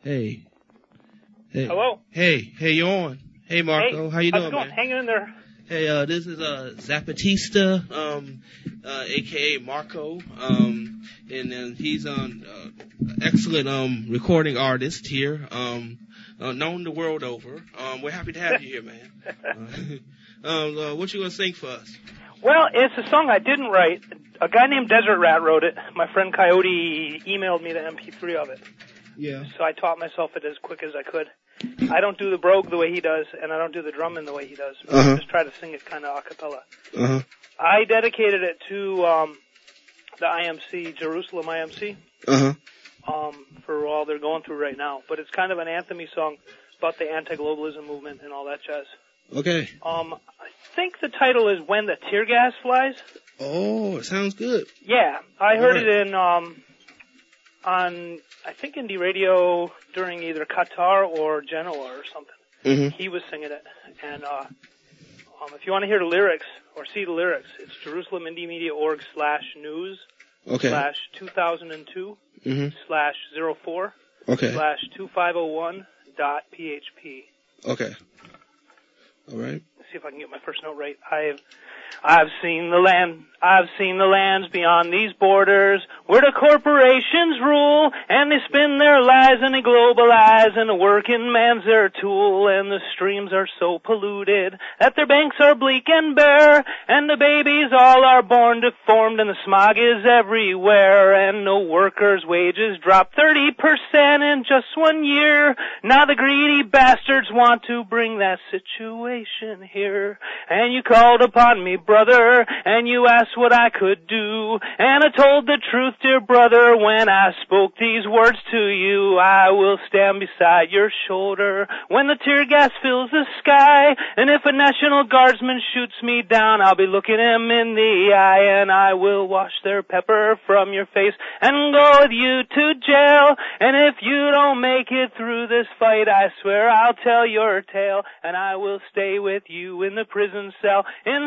Hey. Hey. Hello. Hey, you on? Hey, Marco. Hey, how you doing, how's it going? man? Hanging in there. Hey, this is Zapatista, aka Marco, and then he's an excellent recording artist here, known the world over. We're happy to have you here, man. What you gonna sing for us? Well, it's a song I didn't write. A guy named Desert Rat wrote it. My friend Coyote emailed me the MP3 of it. Yeah. So I taught myself it as quick as I could. I don't do the brogue the way he does, and I don't do the drumming the way he does. I just try to sing it kind of a cappella. I dedicated it to the IMC, Jerusalem IMC, for all they're going through right now. But it's kind of an anthem-y song about the anti-globalism movement and all that jazz. Okay. I think the title is When the Tear Gas Flies. Oh, it sounds good. Yeah, I heard it in on I think indie radio during either Qatar or Genoa or something. He was singing it, and if you want to hear the lyrics or see the lyrics, it's JerusalemIndieMediaOrg/news /2002 /04 /2501.php. Okay. All right. Let's see if I can get my first note right. I've seen the lands beyond these borders, where the corporations rule, and they spin their lies and they globalize, and the working man's their tool, and the streams are so polluted that their banks are bleak and bare, and the babies all are born deformed, and the smog is everywhere, and no workers' wages drop 30% in just 1 year. Now the greedy bastards want to bring that situation here, and you called upon me, brother, and you asked what I could do, and I told the truth, dear brother, when I spoke these words to you. I will stand beside your shoulder when the tear gas fills the sky, and if a National Guardsman shoots me down, I'll be looking him in the eye, and I will wash their pepper from your face and go with you to jail, and if you don't make it through this fight, I swear I'll tell your tale, and I will stay with you in the prison cell in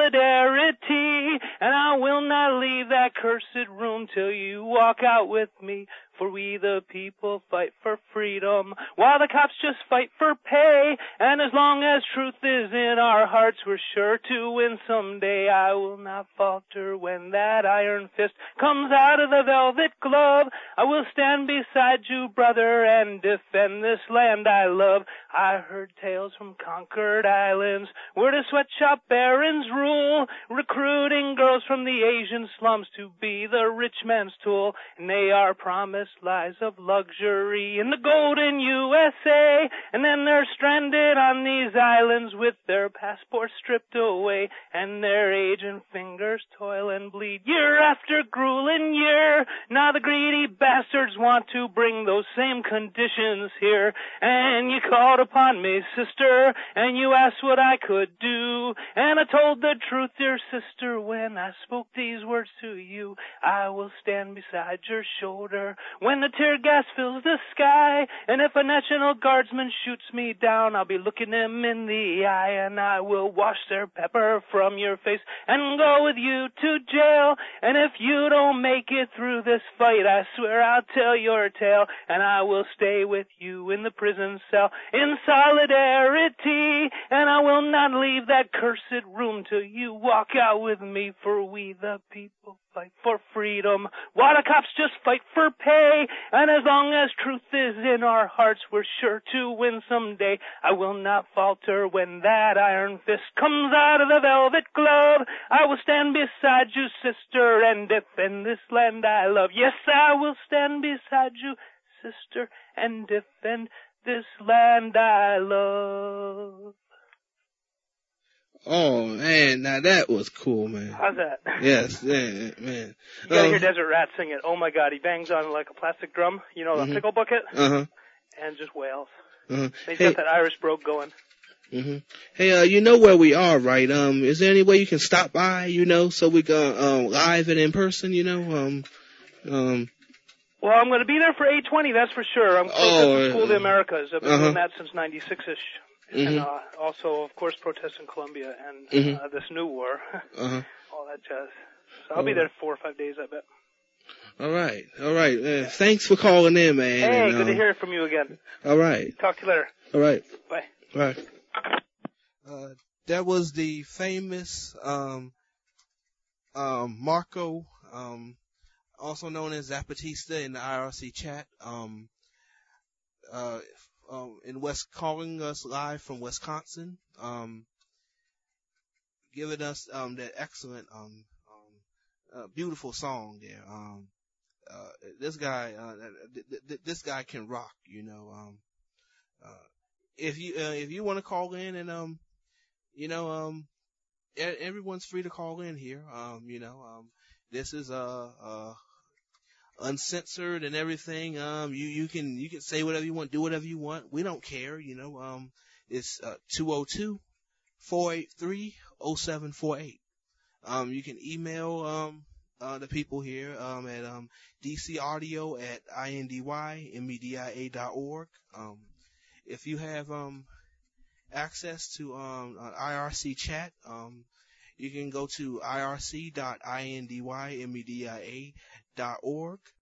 solidarity, and I will not leave that cursed room till you walk out with me, for we the people fight for freedom, while the cops just fight for pay, and as long as truth is in our hearts, we're sure to win someday. I will not falter when that iron fist comes out of the velvet glove. I will stand beside you, brother, and defend this land I love. I heard tales from conquered islands where the sweatshop barons rule, recruiting girls from the Asian slums to be the rich man's tool, and they are promised lives of luxury in the golden USA, and then they're stranded on these islands with their passports stripped away, and their aging fingers toil and bleed year after grueling year. Now the greedy bastards want to bring those same conditions here, and you called upon me, sister, and you asked what I could do, and I told the truth, dear sister, when I spoke these words to you. I will stand beside your shoulder when the tear gas fills the sky, and if a National Guardsman shoots me down, I'll be looking him in the eye, and I will wash their pepper from your face and go with you to jail, and if you don't make it through this fight, I swear I'll tell your tale, and I will stay with you in the prison cell in solidarity, and I will not leave that cursed room till you walk out with me, for we the people fight for freedom, while the cops just fight for pay, and as long as truth is in our hearts, we're sure to win someday. I will not falter when that iron fist comes out of the velvet glove. I will stand beside you, sister, and defend this land I love. Yes, I will stand beside you, sister, and defend this land I love. Oh, man, now that was cool, man. How's that? Yes, man. You gotta hear Desert Rat sing it. Oh my God, he bangs on like a plastic drum, you know, the pickle bucket, and just wails. He's got that Irish brogue going. Hey, you know where we are, right? Is there any way you can stop by, you know, so we can, live and in person, you know, Well, I'm gonna be there for 820, that's for sure. I'm protesting School of the Americas. I've been doing that since 96-ish. And also, of course, protests in Colombia and this new war, all that jazz. So I'll be there 4 or 5 days, I bet. All right. Thanks for calling in, man. Hey, good to hear from you again. All right. Talk to you later. All right. Bye. Right. That was the famous Marco, also known as Zapatista in the IRC chat, calling us live from Wisconsin, giving us that excellent beautiful song there. This guy can rock, you know. If you want to call in and everyone's free to call in here. This is uncensored and everything. You can say whatever you want, do whatever you want. We don't care. It's 202-483-0748. You can email the people here at dcaudio@indymmedia.org. If you have access to IRC chat, you can go to irc.indymmedia.org.